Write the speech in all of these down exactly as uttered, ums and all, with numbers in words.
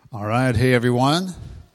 All right. Hey, everyone.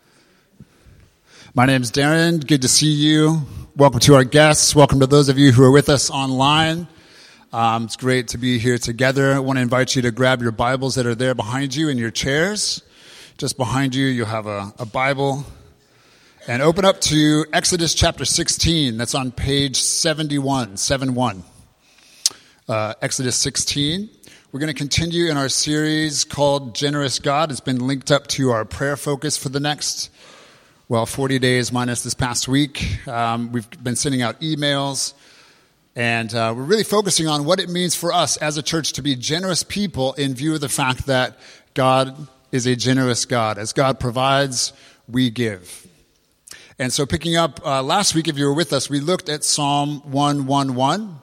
My name's Darren. Good to see you. Welcome to our guests. Welcome to those of you who are with us online. Um, it's great to be here together. I want to invite you to grab your Bibles that are there behind you in your chairs. Just behind you, you'll have a, a Bible. And open up to Exodus chapter sixteen. That's on page seventy-one, seventy-one. Uh, Exodus sixteen. We're going to continue in our series called Generous God. It's been linked up to our prayer focus for the next, well, forty days minus this past week. Um, we've been sending out emails, and uh, we're really focusing on what it means for us as a church to be generous people in view of the fact that God is a generous God. As God provides, we give. And so picking up uh, last week, if you were with us, we looked at Psalm one eleven.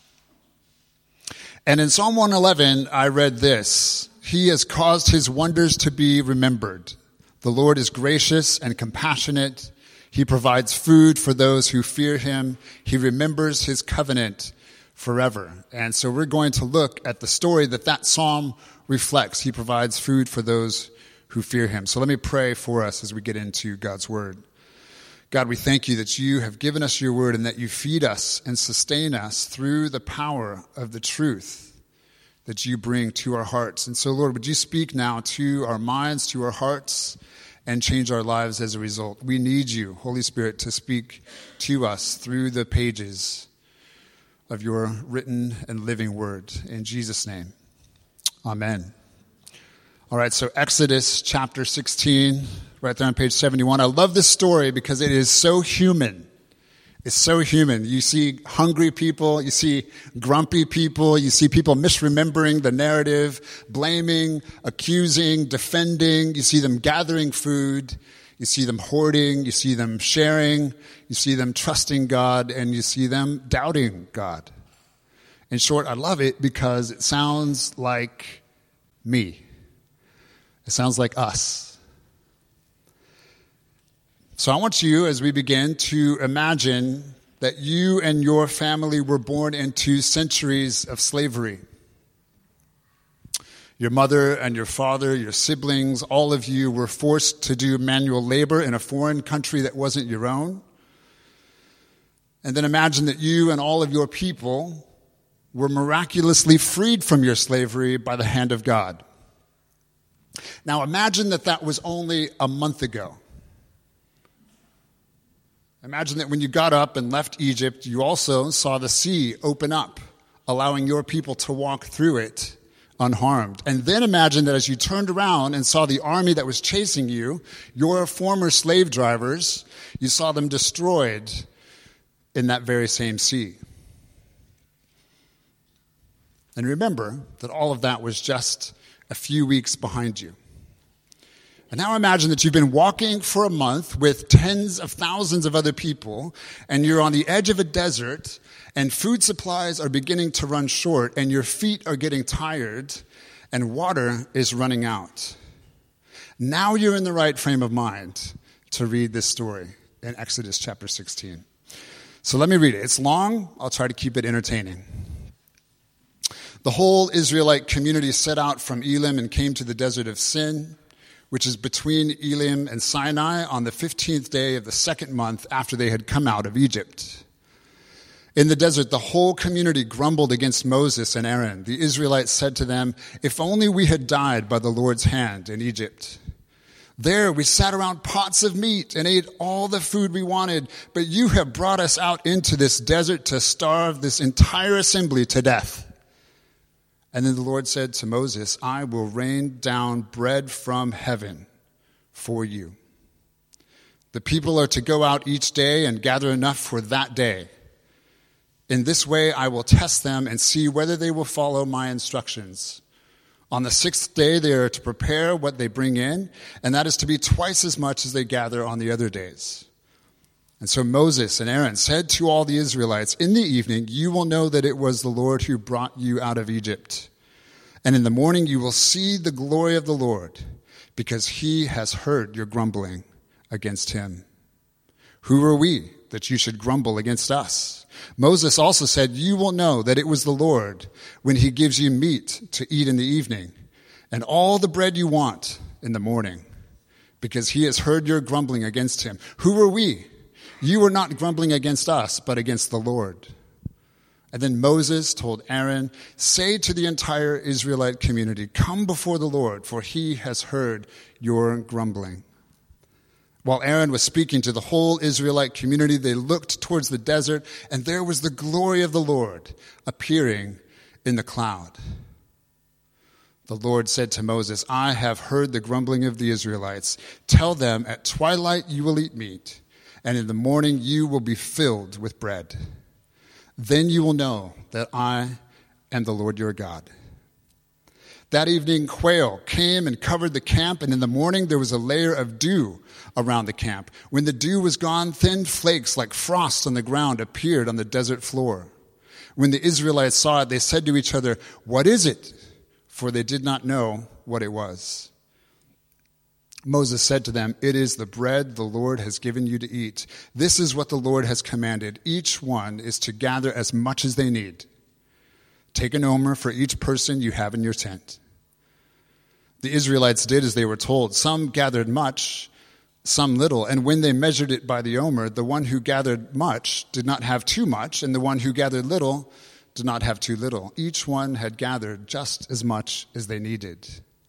And in Psalm one eleven, I read this: He has caused his wonders to be remembered. The Lord is gracious and compassionate. He provides food for those who fear him. He remembers his covenant forever. And so we're going to look at the story that that psalm reflects. He provides food for those who fear him. So let me pray for us as we get into God's word. God, we thank you that you have given us your word and that you feed us and sustain us through the power of the truth that you bring to our hearts. And so, Lord, would you speak now to our minds, to our hearts, and change our lives as a result. We need you, Holy Spirit, to speak to us through the pages of your written and living word. In Jesus' name, amen. All right, so Exodus chapter sixteen, right there on page seventy-one. I love this story because it is so human. It's so human. You see hungry people, you see grumpy people, you see people misremembering the narrative, blaming, accusing, defending. You see them gathering food. You see them hoarding. You see them sharing. You see them trusting God, and you see them doubting God. In short, I love it because it sounds like me. It sounds like us. So I want you, as we begin, to imagine that you and your family were born into centuries of slavery. Your mother and your father, your siblings, all of you were forced to do manual labor in a foreign country that wasn't your own. And then imagine that you and all of your people were miraculously freed from your slavery by the hand of God. Now imagine that that was only a month ago. Imagine that when you got up and left Egypt, you also saw the sea open up, allowing your people to walk through it unharmed. And then imagine that as you turned around and saw the army that was chasing you, your former slave drivers, you saw them destroyed in that very same sea. And remember that all of that was just a few weeks behind you. And now imagine that you've been walking for a month with tens of thousands of other people, and you're on the edge of a desert, and food supplies are beginning to run short, and your feet are getting tired, and water is running out. Now you're in the right frame of mind to read this story in Exodus chapter sixteen. So let me read it. It's long. I'll try to keep it entertaining. The whole Israelite community set out from Elim and came to the desert of Sin, which is between Elim and Sinai, on the fifteenth day of the second month after they had come out of Egypt. In the desert, the whole community grumbled against Moses and Aaron. The Israelites said to them, "If only we had died by the Lord's hand in Egypt. There we sat around pots of meat and ate all the food we wanted, but you have brought us out into this desert to starve this entire assembly to death." And then the Lord said to Moses, "I will rain down bread from heaven for you. The people are to go out each day and gather enough for that day. In this way I will test them and see whether they will follow my instructions. On the sixth day they are to prepare what they bring in, and that is to be twice as much as they gather on the other days." And so Moses and Aaron said to all the Israelites, "In the evening you will know that it was the Lord who brought you out of Egypt. And in the morning you will see the glory of the Lord, because he has heard your grumbling against him. Who are we that you should grumble against us?" Moses also said, "You will know that it was the Lord when he gives you meat to eat in the evening, and all the bread you want in the morning. because he has heard your grumbling against him. Who are we? You are not grumbling against us, but against the Lord." And then Moses told Aaron, "Say to the entire Israelite community, 'Come before the Lord, for he has heard your grumbling.'" While Aaron was speaking to the whole Israelite community, they looked towards the desert, and there was the glory of the Lord appearing in the cloud. The Lord said to Moses, "I have heard the grumbling of the Israelites. Tell them, at twilight you will eat meat, and in the morning you will be filled with bread. Then you will know that I am the Lord your God." That evening, quail came and covered the camp, and in the morning there was a layer of dew around the camp. When the dew was gone, thin flakes like frost on the ground appeared on the desert floor. When the Israelites saw it, they said to each other, "What is it?" For they did not know what it was. Moses said to them, "It is the bread the Lord has given you to eat. This is what the Lord has commanded. Each one is to gather as much as they need. Take an omer for each person you have in your tent." The Israelites did as they were told. Some gathered much, some little. And when they measured it by the omer, the one who gathered much did not have too much, and the one who gathered little did not have too little. Each one had gathered just as much as they needed.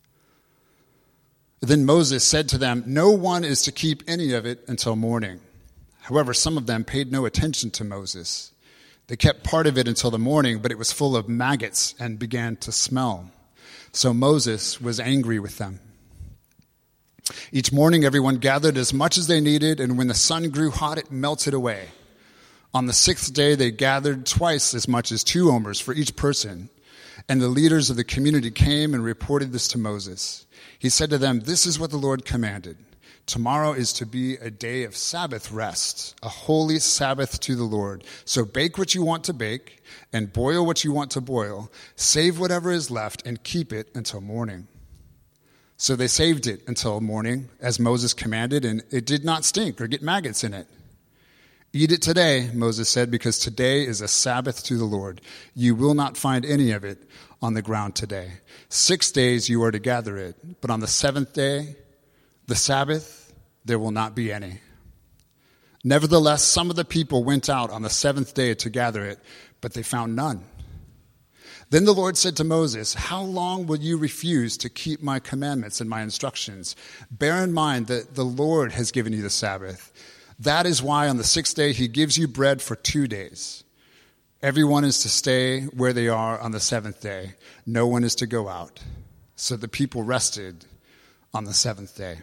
Then Moses said to them, "No one is to keep any of it until morning." However, some of them paid no attention to Moses. They kept part of it until the morning, but it was full of maggots and began to smell. So Moses was angry with them. Each morning everyone gathered as much as they needed, and when the sun grew hot, it melted away. On the sixth day, they gathered twice as much as two omers for each person. And the leaders of the community came and reported this to Moses. He said to them, "This is what the Lord commanded. Tomorrow is to be a day of Sabbath rest, a holy Sabbath to the Lord. So bake what you want to bake and boil what you want to boil. Save whatever is left and keep it until morning." So they saved it until morning, as Moses commanded, and it did not stink or get maggots in it. "Eat it today," Moses said, "because today is a Sabbath to the Lord. You will not find any of it on the ground today. Six days you are to gather it, but on the seventh day, the Sabbath, there will not be any." Nevertheless, some of the people went out on the seventh day to gather it, but they found none. Then the Lord said to Moses, "How long will you refuse to keep my commandments and my instructions? Bear in mind that the Lord has given you the Sabbath. That is why on the sixth day he gives you bread for two days. Everyone is to stay where they are on the seventh day. No one is to go out." So the people rested on the seventh day.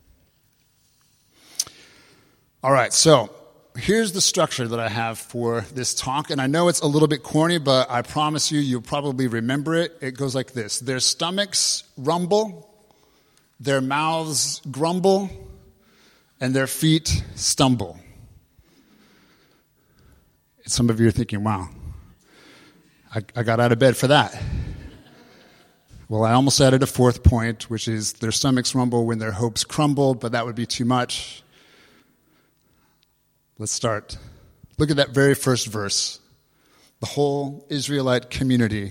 All right, so here's the structure that I have for this talk. And I know it's a little bit corny, but I promise you, you'll probably remember it. It goes like this. Their stomachs rumble, their mouths grumble, and their feet stumble. Some of you are thinking, wow, I, I got out of bed for that. Well, I almost added a fourth point, which is their stomachs rumble when their hopes crumble, but that would be too much. Let's start. Look at that very first verse. The whole Israelite community.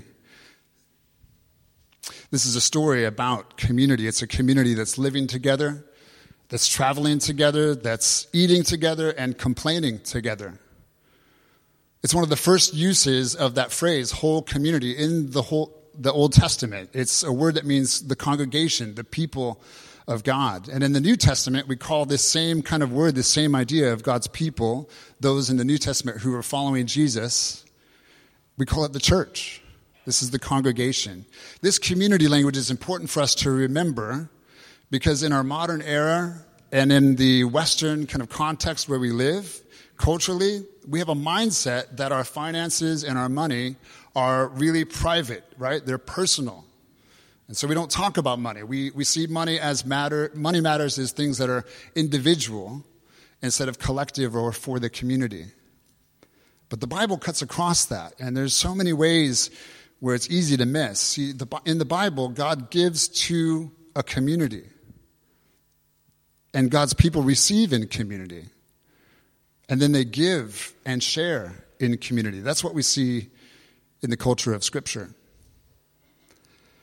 This is a story about community. It's a community that's living together, that's traveling together, that's eating together, and complaining together. It's one of the first uses of that phrase, whole community, in the whole the Old Testament. It's a word that means the congregation, the people of God. And in the New Testament, we call this same kind of word, this same idea of God's people, those in the New Testament who are following Jesus, we call it the church. This is the congregation. This community language is important for us to remember because in our modern era and in the Western kind of context where we live, culturally, we have a mindset that our finances and our money are really private, right? They're personal. And so we don't talk about money. We we see money as matter. Money matters as things that are individual instead of collective or for the community. But the Bible cuts across that, and there's so many ways where it's easy to miss. See, the, in the Bible, God gives to a community, and God's people receive in community, and then they give and share in community. That's what we see in the culture of Scripture.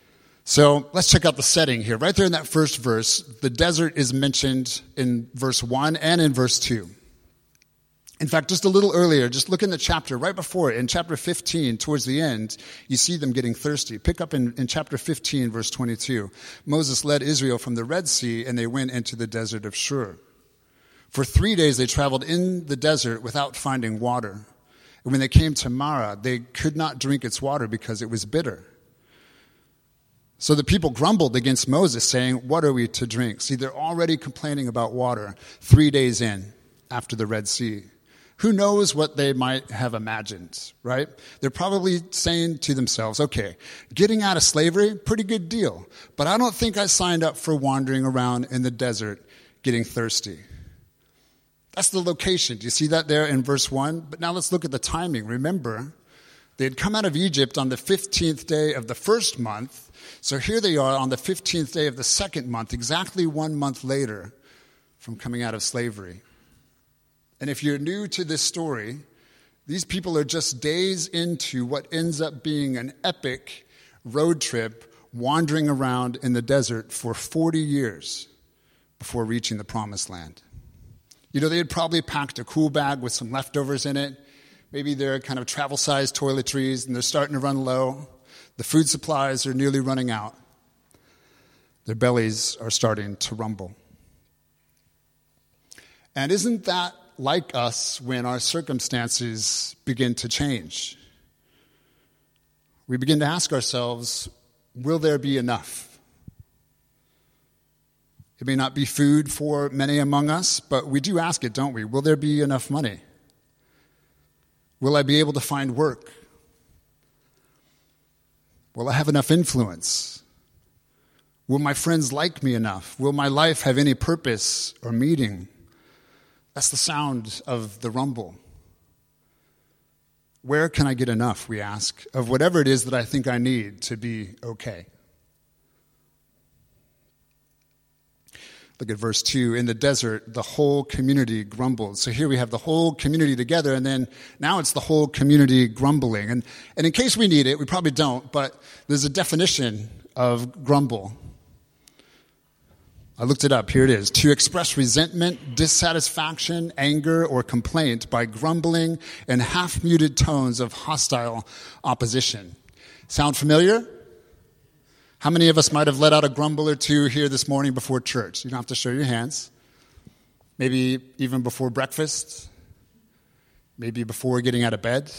So let's check out the setting here. Right there in that first verse, the desert is mentioned in verse one and in verse two. In fact, just a little earlier, just look in the chapter right before it, in chapter fifteen, towards the end, you see them getting thirsty. Pick up in, in chapter fifteen, verse twenty-two. Moses led Israel from the Red Sea, and they went into the desert of Shur. For three days they traveled in the desert without finding water. And when they came to Marah, they could not drink its water because it was bitter. So the people grumbled against Moses, saying, "What are we to drink?" See, they're already complaining about water three days in after the Red Sea. Who knows what they might have imagined, right? They're probably saying to themselves, okay, getting out of slavery, pretty good deal. But I don't think I signed up for wandering around in the desert getting thirsty. That's the location. Do you see that there in verse one? But now let's look at the timing. Remember, they had come out of Egypt on the fifteenth day of the first month. So here they are on the fifteenth day of the second month, exactly one month later from coming out of slavery. And if you're new to this story, these people are just days into what ends up being an epic road trip wandering around in the desert for forty years before reaching the promised land. You know, they had probably packed a cool bag with some leftovers in it. Maybe they're kind of travel-sized toiletries and they're starting to run low. The food supplies are nearly running out. Their bellies are starting to rumble. And isn't that like us when our circumstances begin to change? We begin to ask ourselves, will there be enough? It may not be food for many among us, but we do ask it, don't we? Will there be enough money? Will I be able to find work? Will I have enough influence? Will my friends like me enough? Will my life have any purpose or meaning? That's the sound of the rumble. Where can I get enough, we ask, of whatever it is that I think I need to be okay? Look at verse two. In the desert, the whole community grumbled. So here we have the whole community together, and then now it's the whole community grumbling. And, and in case we need it, we probably don't, but there's a definition of grumble. I looked it up. Here it is. To express resentment, dissatisfaction, anger, or complaint by grumbling in half-muted tones of hostile opposition. Sound familiar? How many of us might have let out a grumble or two here this morning before church? You don't have to show your hands. Maybe even before breakfast. Maybe before getting out of bed.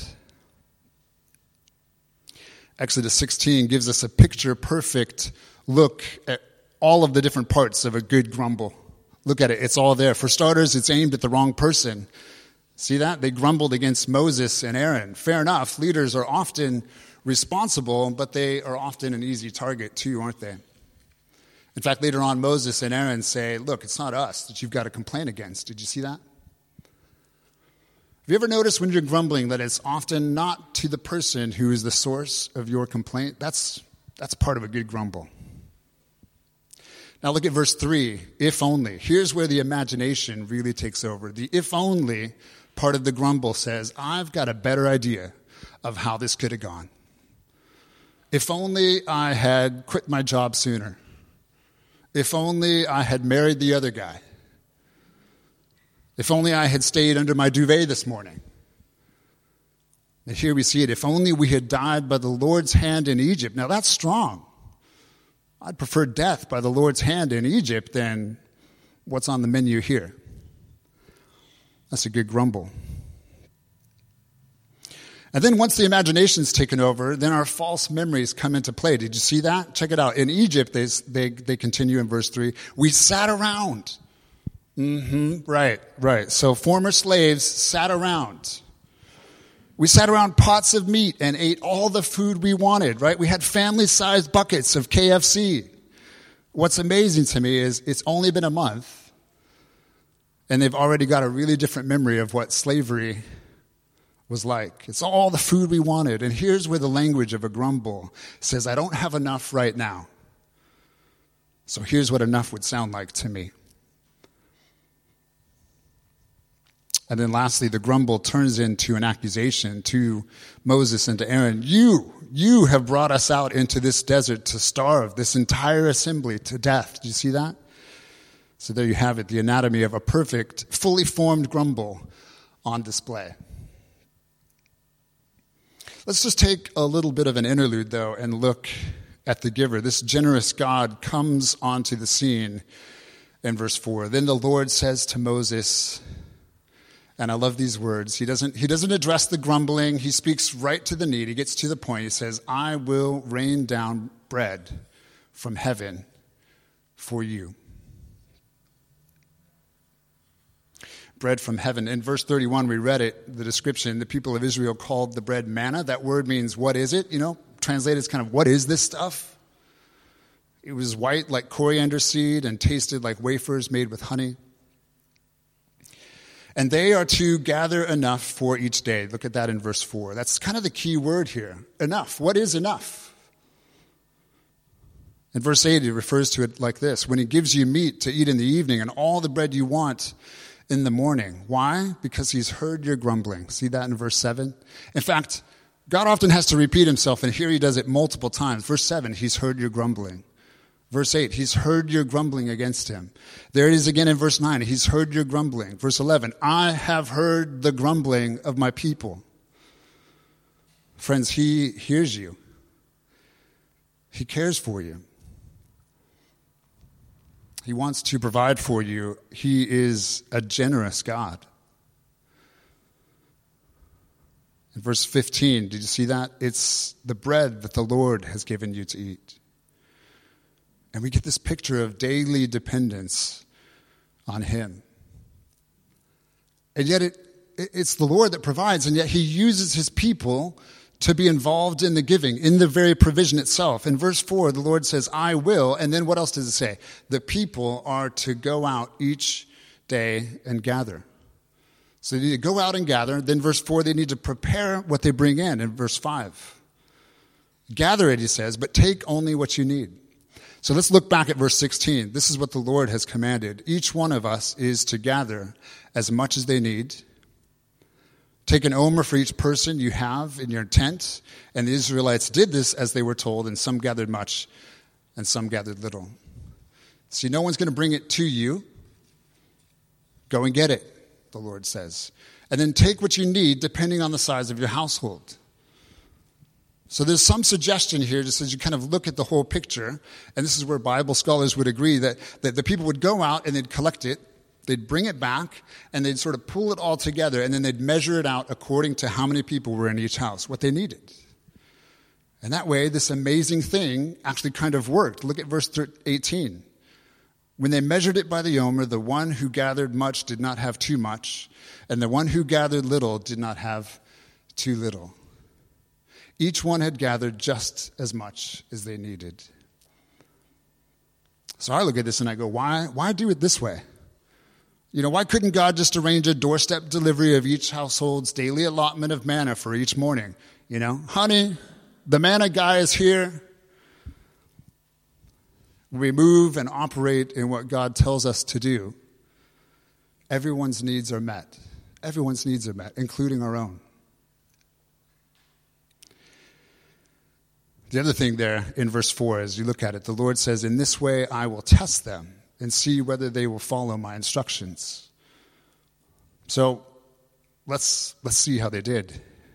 Exodus sixteen gives us a picture-perfect look at all of the different parts of a good grumble. Look at it. It's all there. For starters, it's aimed at the wrong person. See that? They grumbled against Moses and Aaron. Fair enough. Leaders are often responsible, but they are often an easy target too, aren't they? In fact, later on, Moses and Aaron say, look, it's not us that you've got to complain against. Did you see that? Have you ever noticed when you're grumbling that it's often not to the person who is the source of your complaint? That's, that's part of a good grumble. Now look at verse three, if only. Here's where the imagination really takes over. The if only part of the grumble says, I've got a better idea of how this could have gone. If only I had quit my job sooner. If only I had married the other guy. If only I had stayed under my duvet this morning. And here we see it. If only we had died by the Lord's hand in Egypt. Now that's strong. I'd prefer death by the Lord's hand in Egypt than what's on the menu here. That's a good grumble. And then once the imagination's taken over, then our false memories come into play. Did you see that? Check it out. In Egypt, they they, they continue in verse three. We sat around. Mm-hmm. Right, right. So former slaves sat around. We sat around pots of meat and ate all the food we wanted, right? We had family-sized buckets of K F C. What's amazing to me is it's only been a month, and they've already got a really different memory of what slavery was like. It's all the food we wanted. And here's where the language of a grumble says, I don't have enough right now. So here's what enough would sound like to me. And then lastly, the grumble turns into an accusation to Moses and to Aaron. You, you have brought us out into this desert to starve this entire assembly to death. Do you see that? So there you have it, the anatomy of a perfect, fully formed grumble on display. Let's just take a little bit of an interlude, though, and look at the giver. This generous God comes onto the scene in verse four. Then the Lord says to Moses, and I love these words, he doesn't, he doesn't address the grumbling. He speaks right to the need. He gets to the point. He says, I will rain down bread from heaven for you. Bread from heaven. In verse thirty-one, we read it, the description, the people of Israel called the bread manna. That word means, what is it? You know, translated as kind of, what is this stuff? It was white like coriander seed and tasted like wafers made with honey. And they are to gather enough for each day. Look at that in verse four. That's kind of the key word here. Enough. What is enough? In verse eight, it refers to it like this. When he gives you meat to eat in the evening and all the bread you want in the morning. Why? Because he's heard your grumbling. See that in verse seven? In fact, God often has to repeat himself, and here he does it multiple times. Verse seven, he's heard your grumbling. Verse eight, he's heard your grumbling against him. There it is again in verse nine, he's heard your grumbling. Verse eleven, I have heard the grumbling of my people. Friends, he hears you. He cares for you. He wants to provide for you. He is a generous God. In verse fifteen, did you see that? It's the bread that the Lord has given you to eat. And we get this picture of daily dependence on him. And yet it, it's the Lord that provides, and yet he uses his people to be involved in the giving, in the very provision itself. In verse four, the Lord says, I will, and then what else does it say? The people are to go out each day and gather. So they need to go out and gather. Then verse four, they need to prepare what they bring in. In verse five, gather it, he says, but take only what you need. So let's look back at verse sixteen. This is what the Lord has commanded. Each one of us is to gather as much as they need. Take an omer for each person you have in your tent. And the Israelites did this as they were told, and some gathered much and some gathered little. See, no one's going to bring it to you. Go and get it, the Lord says. And then take what you need depending on the size of your household. So there's some suggestion here just as you kind of look at the whole picture, and this is where Bible scholars would agree that, that the people would go out and they'd collect it, they'd bring it back, and they'd sort of pull it all together, and then they'd measure it out according to how many people were in each house, what they needed. And that way, this amazing thing actually kind of worked. Look at verse eighteen. When they measured it by the omer, the one who gathered much did not have too much, and the one who gathered little did not have too little. Each one had gathered just as much as they needed. So I look at this and I go, why, why do it this way? You know, why couldn't God just arrange a doorstep delivery of each household's daily allotment of manna for each morning? You know, honey, the manna guy is here. We move and operate in what God tells us to do. Everyone's needs are met. Everyone's needs are met, including our own. The other thing there in verse four, as you look at it, the Lord says, in this way I will test them and see whether they will follow my instructions. So let's let's see how they did.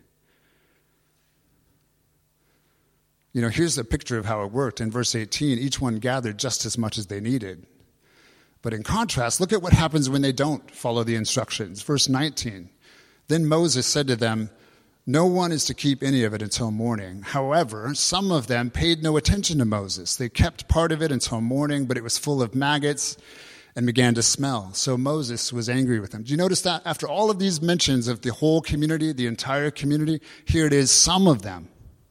You know, here's a picture of how it worked. In verse eighteen, each one gathered just as much as they needed. But in contrast, look at what happens when they don't follow the instructions. Verse nineteen, then Moses said to them, no one is to keep any of it until morning. However, some of them paid no attention to Moses. They kept part of it until morning, but it was full of maggots and began to smell. So Moses was angry with them. Do you notice that? After all of these mentions of the whole community, the entire community, here it is, some of them.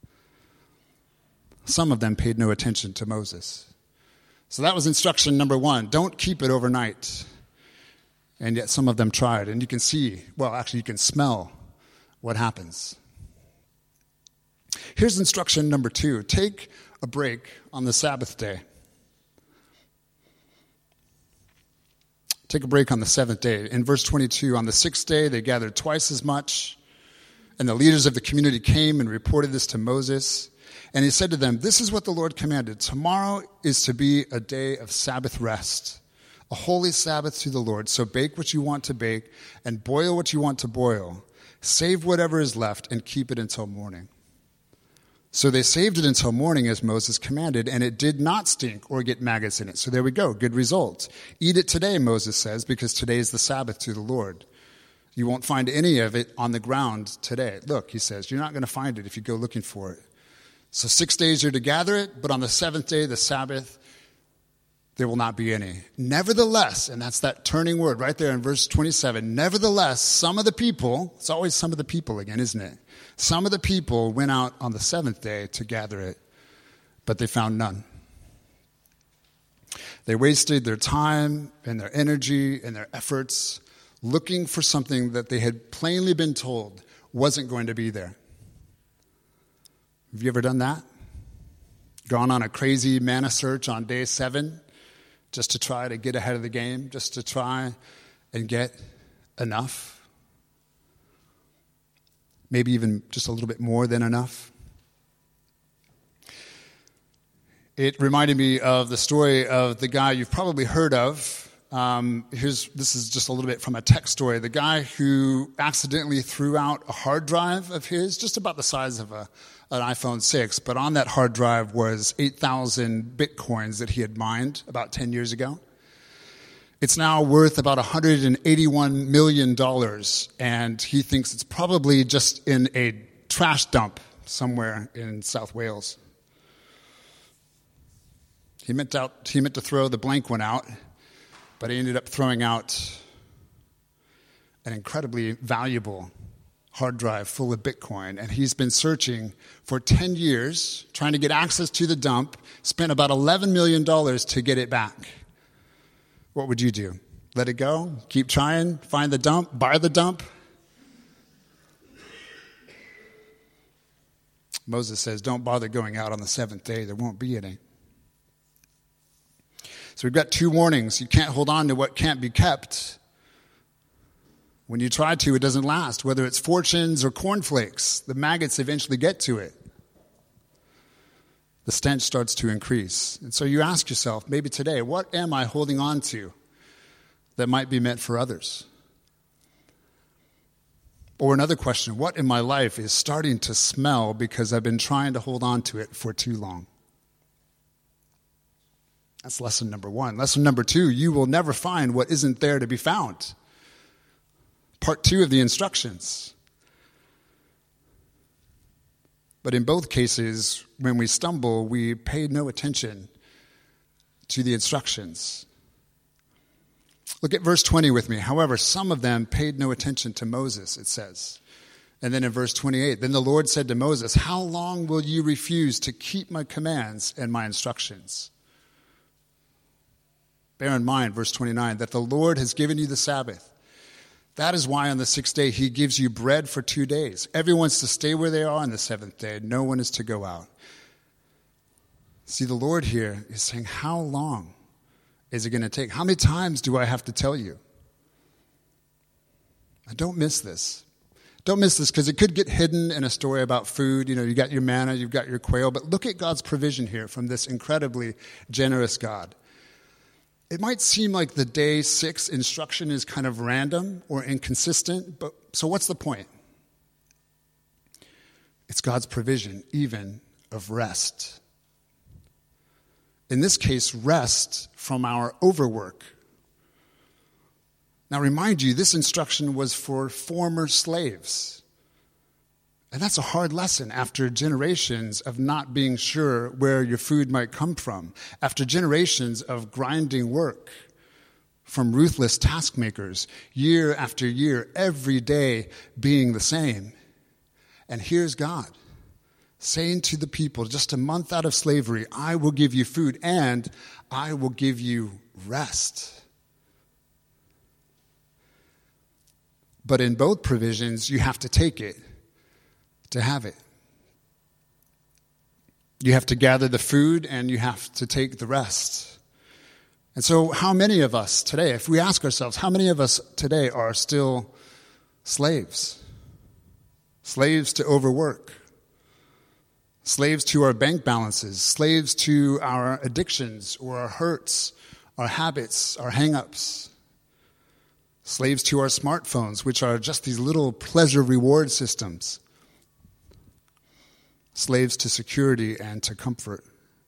Some of them paid no attention to Moses. So that was instruction number one. Don't keep it overnight. And yet some of them tried. And you can see, well, actually you can smell what happens. Here's instruction number two. Take a break on the Sabbath day. Take a break on the seventh day. In verse twenty-two, on the sixth day, they gathered twice as much, and the leaders of the community came and reported this to Moses. And he said to them, this is what the Lord commanded. Tomorrow is to be a day of Sabbath rest, a holy Sabbath to the Lord. So bake what you want to bake and boil what you want to boil. Save whatever is left and keep it until morning. So they saved it until morning as Moses commanded, and it did not stink or get maggots in it. So there we go, good result. Eat it today, Moses says, because today is the Sabbath to the Lord. You won't find any of it on the ground today. Look, he says, you're not going to find it if you go looking for it. So six days you're to gather it, but on the seventh day, the Sabbath, there will not be any. Nevertheless, and that's that turning word right there in verse twenty-seven, nevertheless, some of the people, it's always some of the people again, isn't it? Some of the people went out on the seventh day to gather it, but they found none. They wasted their time and their energy and their efforts looking for something that they had plainly been told wasn't going to be there. Have you ever done that? Gone on a crazy manna search on day seven just to try to get ahead of the game, just to try and get enough? Maybe even just a little bit more than enough? It reminded me of the story of the guy you've probably heard of. Um, here's this is just a little bit from a tech story. The guy who accidentally threw out a hard drive of his, just about the size of a, an iPhone six, but on that hard drive was eight thousand bitcoins that he had mined about ten years ago. It's now worth about one hundred eighty-one million dollars, and he thinks it's probably just in a trash dump somewhere in South Wales. He meant out, he meant to throw the blank one out, but he ended up throwing out an incredibly valuable hard drive full of Bitcoin, and he's been searching for ten years, trying to get access to the dump, spent about eleven million dollars to get it back. What would you do? Let it go? Keep trying? Find the dump? Buy the dump? Moses says, don't bother going out on the seventh day. There won't be any. So we've got two warnings. You can't hold on to what can't be kept. When you try to, it doesn't last. Whether it's fortunes or cornflakes, the maggots eventually get to it. The stench starts to increase. And so you ask yourself, maybe today, what am I holding on to that might be meant for others? Or another question, what in my life is starting to smell because I've been trying to hold on to it for too long? That's lesson number one. Lesson number two, you will never find what isn't there to be found. Part two of the instructions. But in both cases, when we stumble, we pay no attention to the instructions. Look at verse twenty with me. However, some of them paid no attention to Moses, it says. And then in verse twenty-eight, then the Lord said to Moses, how long will you refuse to keep my commands and my instructions? Bear in mind, verse twenty-nine, that the Lord has given you the Sabbath. That is why on the sixth day he gives you bread for two days. Everyone's to stay where they are on the seventh day. No one is to go out. See, the Lord here is saying, how long is it going to take? How many times do I have to tell you? Don't miss this. Don't miss this, because it could get hidden in a story about food. You know, you got your manna, you've got your quail, but look at God's provision here from this incredibly generous God. It might seem like the day six instruction is kind of random or inconsistent, but so what's the point? It's God's provision, even of rest. In this case, rest from our overwork. Now, remind you, this instruction was for former slaves. And that's a hard lesson after generations of not being sure where your food might come from, after generations of grinding work from ruthless taskmakers, year after year, every day being the same. And here's God saying to the people, just a month out of slavery, I will give you food and I will give you rest. But in both provisions, you have to take it to have it. You have to gather the food and you have to take the rest. And so how many of us today, if we ask ourselves, how many of us today are still slaves? Slaves to overwork. Slaves to our bank balances. Slaves to our addictions or our hurts, our habits, our hang-ups. Slaves to our smartphones, which are just these little pleasure reward systems. Slaves to security and to comfort.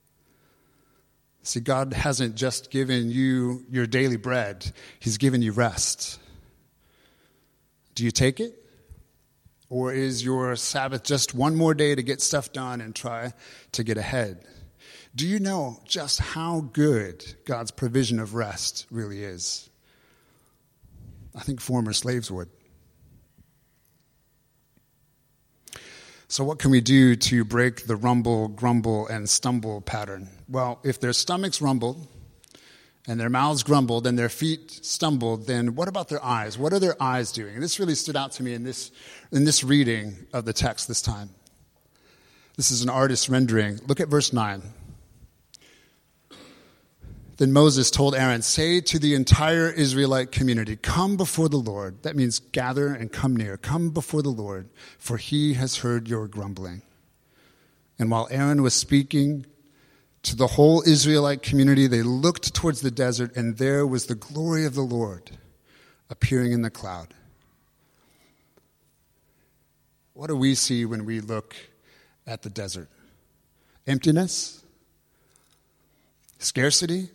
See, God hasn't just given you your daily bread. He's given you rest. Do you take it? Or is your Sabbath just one more day to get stuff done and try to get ahead? Do you know just how good God's provision of rest really is? I think former slaves would. So what can we do to break the rumble, grumble, and stumble pattern? Well, if their stomachs rumbled and their mouths grumbled and their feet stumbled, then what about their eyes? What are their eyes doing? And this really stood out to me in this, in this reading of the text this time. This is an artist's rendering. Look at verse nine. Then Moses told Aaron, say to the entire Israelite community, come before the Lord. That means gather and come near. Come before the Lord, for he has heard your grumbling. And while Aaron was speaking to the whole Israelite community, they looked towards the desert, and there was the glory of the Lord appearing in the cloud. What do we see when we look at the desert? Emptiness? Scarcity?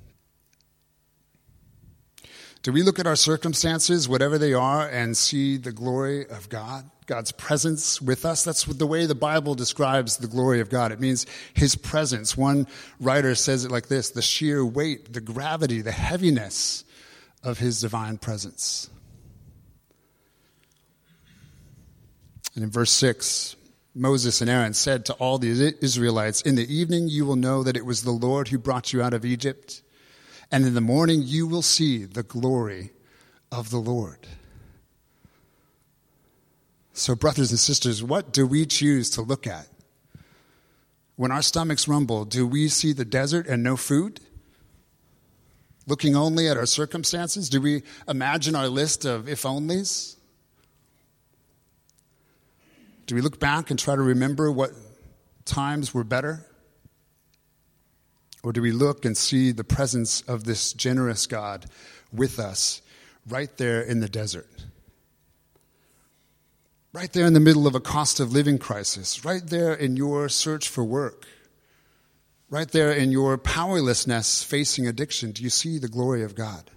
Do we look at our circumstances, whatever they are, and see the glory of God, God's presence with us? That's the way the Bible describes the glory of God. It means his presence. One writer says it like this: the sheer weight, the gravity, the heaviness of his divine presence. And in verse six, Moses and Aaron said to all the Israelites, in the evening you will know that it was the Lord who brought you out of Egypt. And in the morning you will see the glory of the Lord. So, brothers and sisters, what do we choose to look at? When our stomachs rumble, do we see the desert and no food? Looking only at our circumstances? Do we imagine our list of if-onlys? Do we look back and try to remember what times were better? Or do we look and see the presence of this generous God with us right there in the desert? Right there in the middle of a cost of living crisis. Right there in your search for work. Right there in your powerlessness facing addiction. Do you see the glory of God?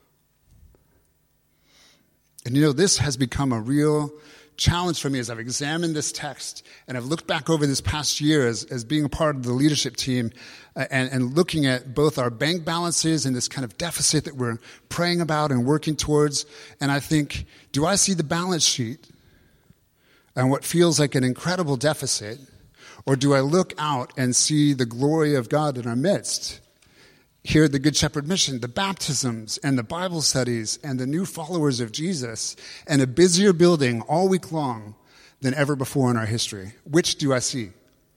And you know, this has become a real challenge for me as I've examined this text and I've looked back over this past year as, as being a part of the leadership team uh, and, and looking at both our bank balances and this kind of deficit that we're praying about and working towards. And I think, do I see the balance sheet and what feels like an incredible deficit, or do I look out and see the glory of God in our midst? Here at the Good Shepherd Mission, the baptisms and the Bible studies and the new followers of Jesus and a busier building all week long than ever before in our history. Which do I see?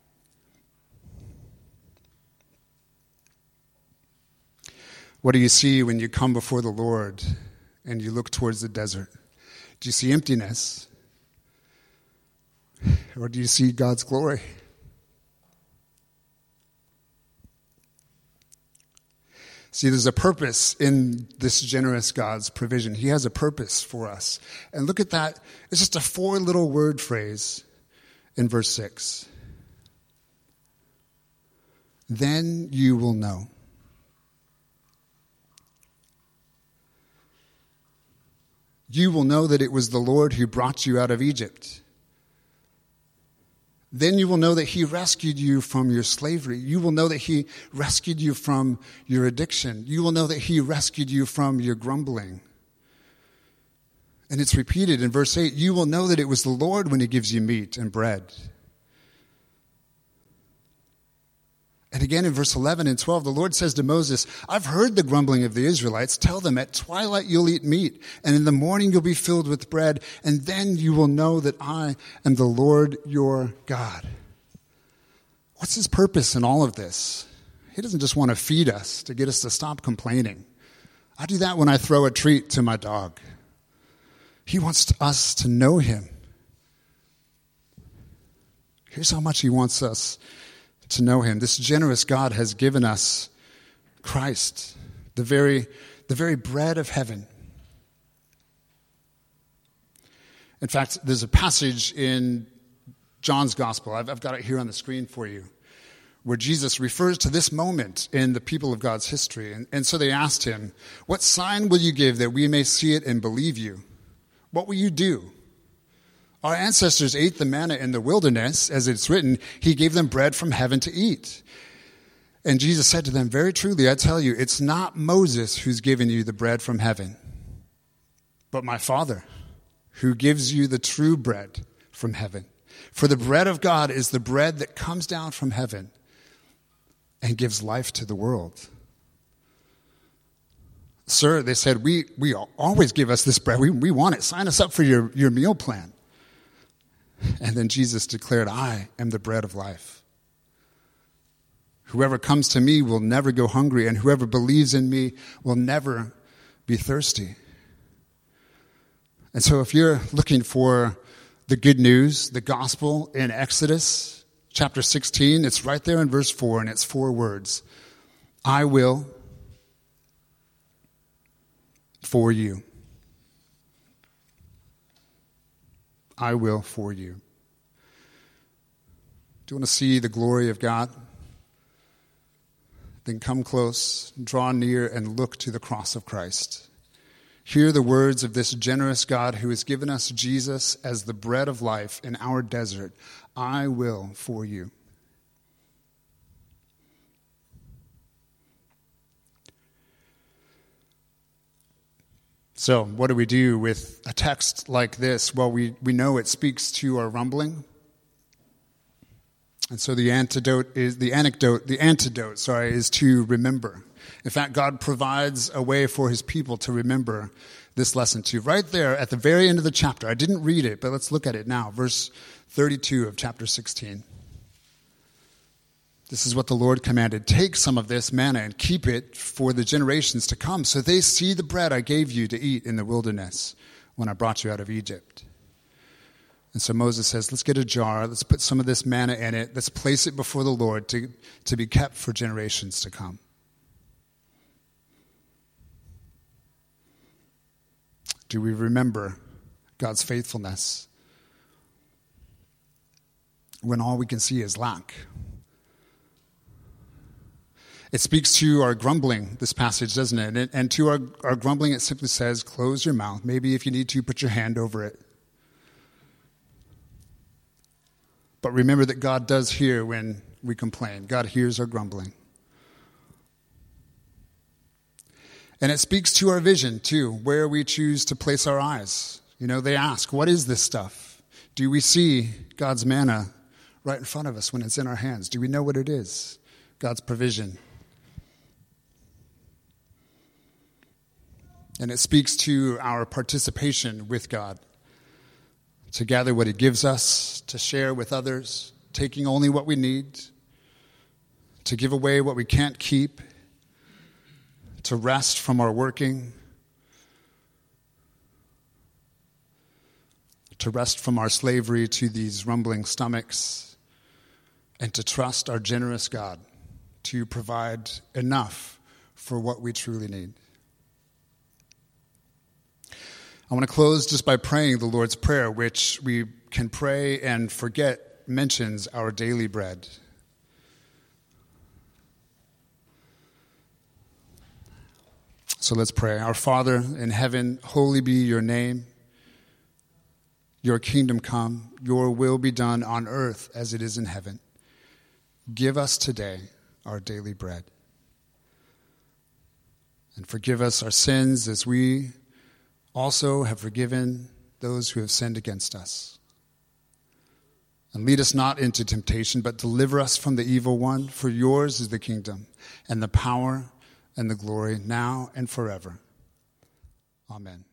What do you see when you come before the Lord and you look towards the desert? Do you see emptiness? Or do you see God's glory? See, there's a purpose in this generous God's provision. He has a purpose for us. And look at that. It's just a four little word phrase in verse six. Then you will know. You will know that it was the Lord who brought you out of Egypt. Then you will know that he rescued you from your slavery. You will know that he rescued you from your addiction. You will know that he rescued you from your grumbling. And it's repeated in verse eight. You will know that it was the Lord when he gives you meat and bread. And again in verse eleven and twelve, the Lord says to Moses, I've heard the grumbling of the Israelites. Tell them at twilight you'll eat meat, and in the morning you'll be filled with bread, and then you will know that I am the Lord your God. What's his purpose in all of this? He He doesn't just want to feed us to get us to stop complaining. I do that when I throw a treat to my dog. He wants us to know him. Here's how much he wants us to know him. This generous God has given us Christ, the very, the very bread of heaven. In fact, there's a passage in John's gospel, I've, I've got it here on the screen for you, where Jesus refers to this moment in the people of God's history. And, and so they asked him, what sign will you give that we may see it and believe you? What will you do? Our ancestors ate the manna in the wilderness, as it's written, he gave them bread from heaven to eat. And Jesus said to them, very truly, I tell you, it's not Moses who's given you the bread from heaven, but my Father, who gives you the true bread from heaven. For the bread of God is the bread that comes down from heaven and gives life to the world. Sir, they said, we, we always give us this bread. We, we want it. Sign us up for your, your meal plan. And then Jesus declared, I am the bread of life. Whoever comes to me will never go hungry, and whoever believes in me will never be thirsty. And so if you're looking for the good news, the gospel in Exodus chapter sixteen, it's right there in verse four, and it's four words. I will for you. I will for you. Do you want to see the glory of God? Then come close, draw near, and look to the cross of Christ. Hear the words of this generous God who has given us Jesus as the bread of life in our desert. I will for you. So what do we do with a text like this? Well, we, we know it speaks to our rumbling. And so the antidote is the anecdote, the antidote, sorry, is to remember. In fact, God provides a way for his people to remember this lesson too. Right there at the very end of the chapter. I didn't read it, but let's look at it now. Verse thirty-two of chapter sixteen. This is what the Lord commanded. Take some of this manna and keep it for the generations to come, so they see the bread I gave you to eat in the wilderness when I brought you out of Egypt. And so Moses says, let's get a jar, let's put some of this manna in it, let's place it before the Lord to, to be kept for generations to come. Do we remember God's faithfulness when all we can see is lack? It speaks to our grumbling, this passage, doesn't it? And, and to our, our grumbling, it simply says, close your mouth. Maybe if you need to, put your hand over it. But remember that God does hear when we complain. God hears our grumbling. And it speaks to our vision, too, where we choose to place our eyes. You know, they ask, what is this stuff? Do we see God's manna right in front of us when it's in our hands? Do we know what it is? God's provision. And it speaks to our participation with God, to gather what he gives us, to share with others, taking only what we need, to give away what we can't keep, to rest from our working, to rest from our slavery to these rumbling stomachs, and to trust our generous God to provide enough for what we truly need. I want to close just by praying the Lord's Prayer, which we can pray and forget mentions our daily bread. So let's pray. Our Father in heaven, holy be your name. Your kingdom come, your will be done on earth as it is in heaven. Give us today our daily bread. And forgive us our sins as we also have forgiven those who have sinned against us. And lead us not into temptation, but deliver us from the evil one. For yours is the kingdom and the power and the glory now and forever. Amen.